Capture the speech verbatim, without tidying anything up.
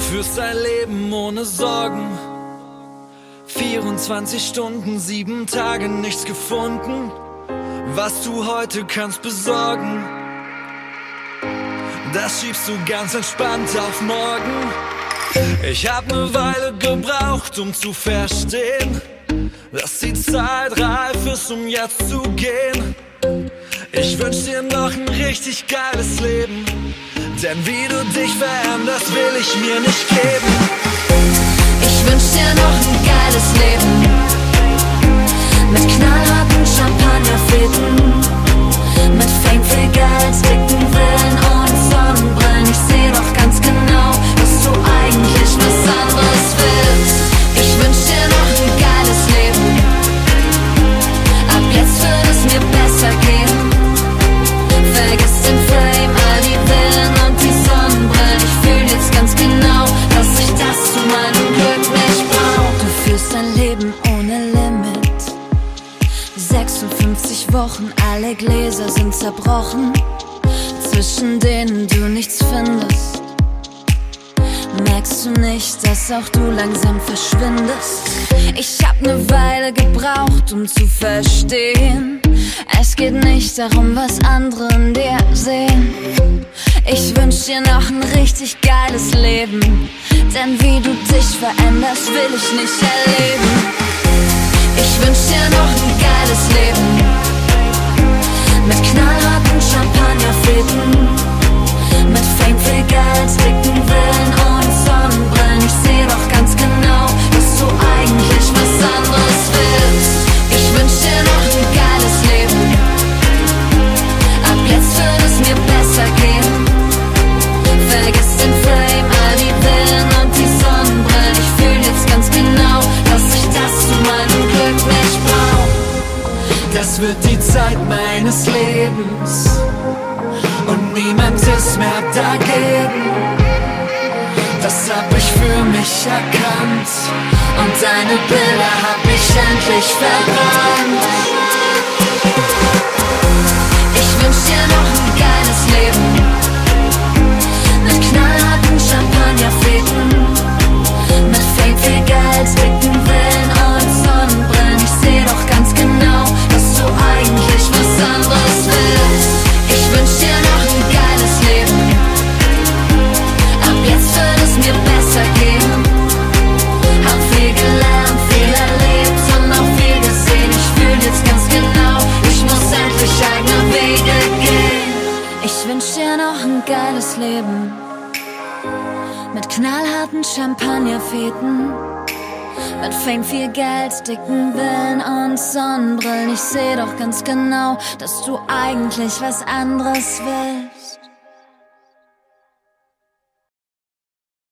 führst ein Leben ohne Sorgen. vierundzwanzig Stunden, sieben Tage, nichts gefunden, was du heute kannst besorgen. Das schiebst du ganz entspannt auf morgen. Ich hab ne Weile gebraucht, um zu verstehen, dass die Zeit reif ist, um jetzt zu gehen. Ich wünsch dir noch ein richtig geiles Leben, denn wie du dich veränderst, will ich mir nicht geben. Ich wünsch dir noch ein geiles Leben mit knallharten Champagnerfäden, mit Fame, viel Geld, dicken Villen und Sonnenbrillen. Ich seh doch ganz genau, dass du eigentlich was anderes willst. Ich wünsch dir noch ein geiles Leben, ab jetzt wird es mir besser gehen. Vergiss den Fame, all die Villen und die Sonnenbrillen. Ich fühl jetzt ganz genau, dass ich das zu meinem Glück nicht brauch. Du führst ein Leben ohne Limit, sechsundfünfzig Wochen, alle Gläser sind zerbrochen, zwischen denen du nichts findest. Merkst du nicht, dass auch du langsam verschwindest? Ich hab ne Weile gebraucht, um zu verstehen, es geht nicht darum, was andere in dir sehen. Ich wünsch dir noch ein richtig geiles Leben, denn wie du dich veränderst, will ich nicht erleben. Ich wünsch dir noch ein geiles Leben mit knallharten Champagnerfäden, mit Fame, viel Geld, dicken Villen und Sonnenbrillen. Ich seh doch ganz genau, dass du eigentlich was anderes willst. Ich wünsch dir noch ein geiles Leben, ab jetzt wird es mir besser gehen. Vergiss den Fame, all die Villen und die Sonnenbrillen. Ich fühl jetzt ganz genau, dass ich das zu meinem Glück nicht brauch. Das wird die Zeit meines Lebens und niemand ist mehr dagegen. Das hab ich für mich erkannt und deine Bilder hab ich endlich verbrannt. Ich wünsch dir noch ein geiles Leben mit knallharten Champagnerfäden, mit Fame, viel Geld, dicken Villen und Sonnenbrillen. Ich seh doch ganz genau, dass du eigentlich was anderes willst. Ich wünsch dir noch ein geiles Leben, ab jetzt wird es mir besser gehen. Hab viel gelernt, viel erlebt und auch viel gesehen. Ich fühl jetzt ganz genau, ich muss endlich eigene Wege gehen. Ich wünsch dir noch ein geiles Leben mit knallharten Champagnerfäden, mit Fame, viel Geld, dicken Villen und Sonnenbrillen. Ich seh doch ganz genau, dass du eigentlich was anderes willst.